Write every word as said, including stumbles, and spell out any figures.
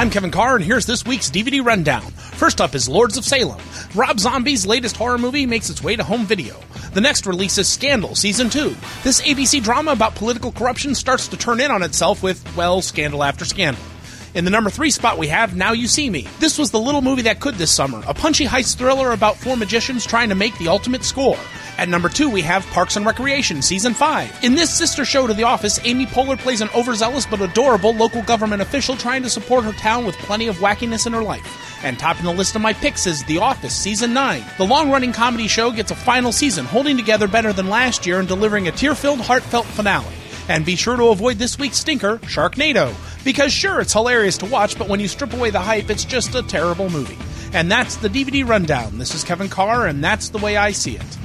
I'm Kevin Carr, and here's this week's D V D rundown. First up is Lords of Salem. Rob Zombie's latest horror movie makes its way to home video. The next release is Scandal, Season two. This A B C drama about political corruption starts to turn in on itself with, well, scandal after scandal. In the number three spot we have Now You See Me. This was the little movie that could this summer, a punchy heist thriller about four magicians trying to make the ultimate score. At number two, we have Parks and Recreation, Season five. In this sister show to The Office, Amy Poehler plays an overzealous but adorable local government official trying to support her town with plenty of wackiness in her life. And topping the list of my picks is The Office, Season nine. The long-running comedy show gets a final season, holding together better than last year and delivering a tear-filled, heartfelt finale. And be sure to avoid this week's stinker, Sharknado. Because sure, it's hilarious to watch, but when you strip away the hype, it's just a terrible movie. And that's the D V D rundown. This is Kevin Carr, and that's the way I see it.